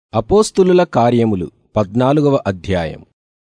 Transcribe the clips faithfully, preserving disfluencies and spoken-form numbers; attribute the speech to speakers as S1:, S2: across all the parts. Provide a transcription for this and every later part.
S1: అపోస్తులుల కార్యములు పద్నాలుగవ అధ్యాయం.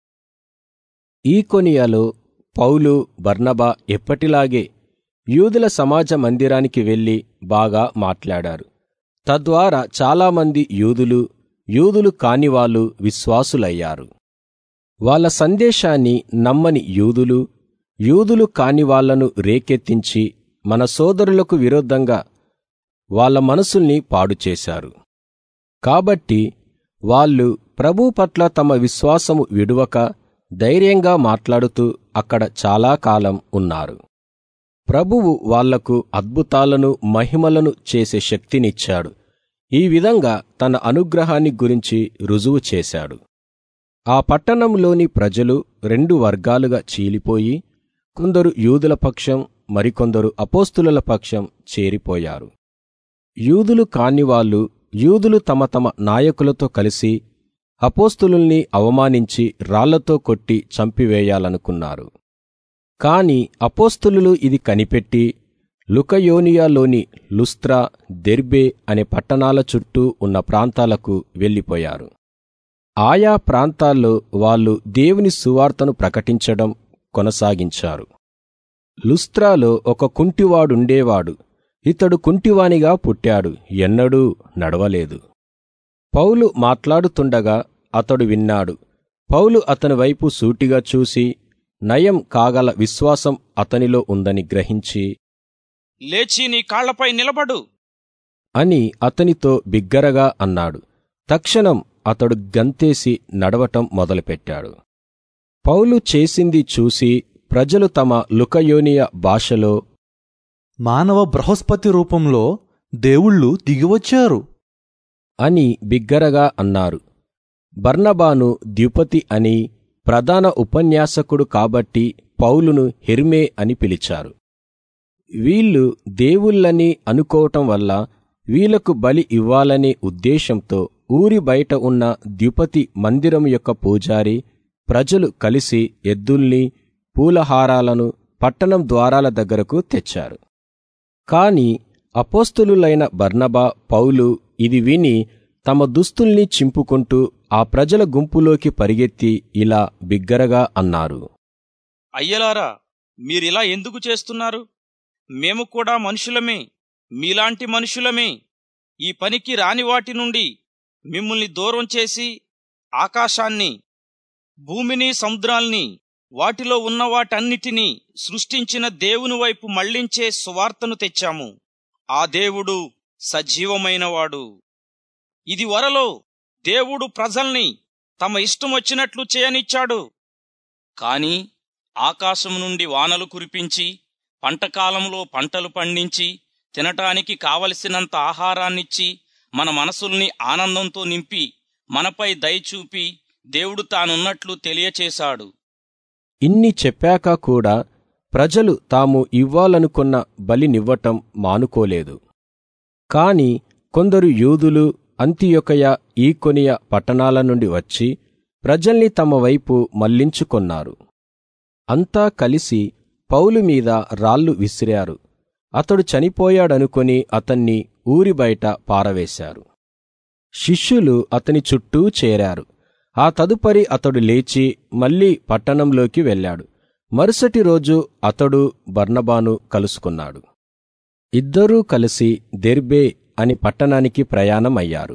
S1: ఈకొనియలో పౌలు, బర్నబా ఎప్పటిలాగే యూదుల సమాజ మందిరానికి వెళ్లి బాగా మాట్లాడారు. తద్వారా చాలామంది యూదులు, యూదులు కానివాళ్ళు విశ్వాసులయ్యారు. వాళ్ళ సందేశాన్ని నమ్మని యూదులు, యూదులు కానివాళ్లను రేకెత్తించి మన సోదరులకు విరోధంగా వాళ్ళ మనసుల్ని పాడుచేశారు. కాబట్టి వాళ్ళు ప్రభు పట్ల తమ విశ్వాసము విడువక ధైర్యంగా మాట్లాడుతూ అక్కడ చాలా కాలం ఉన్నారు. ప్రభువు వాళ్లకు అద్భుతాలను, మహిమలను చేసే శక్తినిచ్చాడు. ఈ విధంగా తన అనుగ్రహాన్ని గురించి రుజువు చేశాడు. ఆ పట్టణంలోని ప్రజలు రెండు వర్గాలుగా చీలిపోయి, కొందరు యూదుల పక్షం, మరికొందరు అపోస్తులుల పక్షం చేరిపోయారు. యూదులు కానివాళ్ళు యూదులు తమ తమ నాయకులతో కలిసి అపోస్తులుల్ని అవమానించి రాళ్లతో కొట్టి చంపివేయాలనుకున్నారు. కాని అపోస్తులులు ఇది కనిపెట్టి లుకయోనియాలోని లుస్త్రా, దెర్బే అనే పట్టణాల చుట్టూ ఉన్న ప్రాంతాలకు వెళ్ళిపోయారు. ఆయా ప్రాంతాల్లో వాళ్ళు దేవుని సువార్తను ప్రకటించడం కొనసాగించారు. లుస్త్రాలో ఒక కుంటివాడుండేవాడు. ఇతడు కుంటివానిగా పుట్టాడు, ఎన్నడూ నడవలేదు. పౌలు మాట్లాడుతుండగా అతడు విన్నాడు. పౌలు అతని వైపు సూటిగా చూసి నయం కాగల విశ్వాసం అతనిలో ఉందని గ్రహించి,
S2: లేచి నీ కాళ్లపై నిలబడు
S1: అని అతనితో బిగ్గరగా అన్నాడు. తక్షణం అతడు గంతేసి నడవటం మొదలుపెట్టాడు. పౌలు చేసింది చూసి ప్రజలు తమ లుకయోనియ భాషలో,
S3: మానవ బృహస్పతి రూపంలో దేవుళ్ళు దిగివచ్చారు
S1: అని బిగ్గరగా అన్నారు. బర్నబాను ద్యుపతి అని, ప్రధాన ఉపన్యాసకుడు కాబట్టి పౌలును హెర్మే అని పిలిచారు. వీళ్ళు దేవుళ్ళని అనుకోవటం వల్ల వీళ్లకు బలి ఇవ్వాలనే ఉద్దేశంతో ఊరి బయట ఉన్న ద్యుపతి మందిరం యొక్క పూజారి, ప్రజలు కలిసి ఎద్దుల్ని, పూలహారాలను పట్టణం ద్వారాల దగ్గరకు తెచ్చారు. కాని అపోస్తలులైన బర్నబా, పౌలు ఇది విని తమ దుస్తుల్ని చింపుకుంటూ ఆ ప్రజల గుంపులోకి పరిగెత్తి ఇలా బిగ్గరగా అన్నారు.
S2: అయ్యలారా, మీరిలా ఎందుకు చేస్తున్నారు? మేము కూడా మనుషులమే, మీలాంటి మనుషులమే. ఈ పనికి రాని వాటి నుండి మిమ్మల్ని దూరం చేసి ఆకాశాన్ని, భూమిని, సముద్రాల్ని, వాటిలో ఉన్న వాటన్నిటినీ సృష్టించిన దేవుని వైపు మళ్లించే సువార్తను తెచ్చాము. ఆ దేవుడు సజీవమైనవాడు. ఇది వరలో దేవుడు ప్రజల్ని తమ ఇష్టం వచ్చినట్లు చేయనిచ్చాడు. కాని ఆకాశం నుండి వానలు కురిపించి, పంటకాలంలో పంటలు పండించి, తినటానికి కావలసినంత ఆహారాన్నిచ్చి, మన మనసుల్ని ఆనందంతో నింపి, మనపై దయచూపి దేవుడు తానున్నట్లు తెలియచేశాడు.
S1: ఇన్ని చెప్పాక కూడా ప్రజలు తాము ఇవ్వాలనుకున్న బలినివ్వటం మానుకోలేదు. కాని కొందరు యూదులు అంతియొకయ, ఈకొనియ పట్టణాల నుండి వచ్చి ప్రజల్ని తమ వైపు మళ్లించుకొన్నారు. అంతా కలిసి పౌలు మీద రాళ్లు విసిరారు. అతడు చనిపోయాడనుకొని అతన్ని ఊరి బయట పారవేశారు. శిష్యులు అతని చుట్టూ చేరారు. ఆ తదుపరి అతడు లేచి మళ్లీ పట్టణంలోకి వెళ్ళాడు. మరుసటి రోజు అతడు బర్నబాను కలుసుకున్నాడు. ఇద్దరూ కలిసి దెర్బే అని పట్టణానికి ప్రయాణమయ్యారు.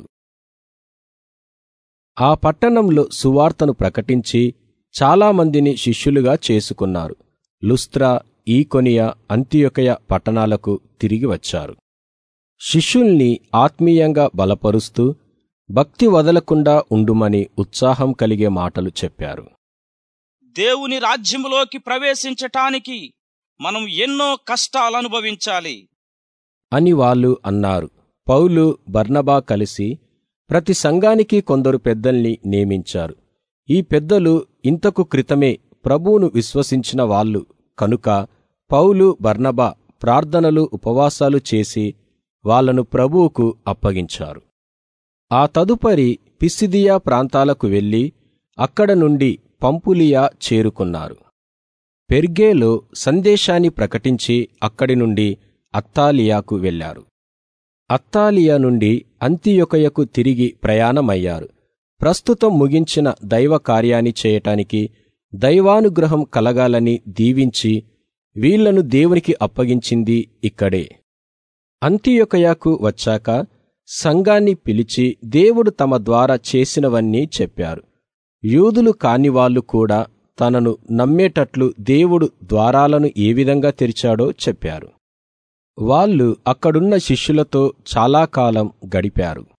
S1: ఆ పట్టణంలో సువార్తను ప్రకటించి చాలామందిని శిష్యులుగా చేసుకున్నారు. లుస్త్రా, ఈకొనియ, అంతియొకయ పట్టణాలకు తిరిగి వచ్చారు. శిష్యుల్ని ఆత్మీయంగా బలపరుస్తూ భక్తి వదలకుండా ఉండుమని ఉత్సాహం కలిగే మాటలు చెప్పారు.
S2: దేవుని రాజ్యములోకి ప్రవేశించటానికి మనం ఎన్నో కష్టాలనుభవించాలి
S1: అని వాళ్ళు అన్నారు. పౌలు, బర్నబా కలిసి ప్రతి సంఘానికి కొందరు పెద్దల్ని నియమించారు. ఈ పెద్దలు ఇంతకు క్రితమే ప్రభువును విశ్వసించిన వాళ్ళు కనుక పౌలు, బర్నబా ప్రార్థనలు, ఉపవాసాలు చేసి వాళ్లను ప్రభువుకు అప్పగించారు. ఆ తదుపరి పిసిదియా ప్రాంతాలకు వెళ్లి అక్కడ నుండి పంపులియా చేరుకున్నారు. పెర్గేలో సందేశాన్ని ప్రకటించి అక్కడి నుండి అత్తాలియాకు వెళ్లారు. అత్తాలియా నుండి అంతియొకయకు తిరిగి ప్రయాణమయ్యారు. ప్రస్తుతం ముగించిన దైవ కార్యాన్ని చేయటానికి దైవానుగ్రహం కలగాలని దీవించి వీళ్లను దేవునికి అప్పగించింది ఇక్కడే. అంతియొకయకు వచ్చాక సంఘాన్ని పిలిచి దేవుడు తమ ద్వారా చేసినవన్నీ చెప్పారు. యూదులు కానివాళ్లు కూడా తనను నమ్మేటట్లు దేవుడు ద్వారాలను ఏ విధంగా తెరిచాడో చెప్పారు. వాళ్ళు అక్కడున్న శిష్యులతో చాలా కాలం గడిపారు.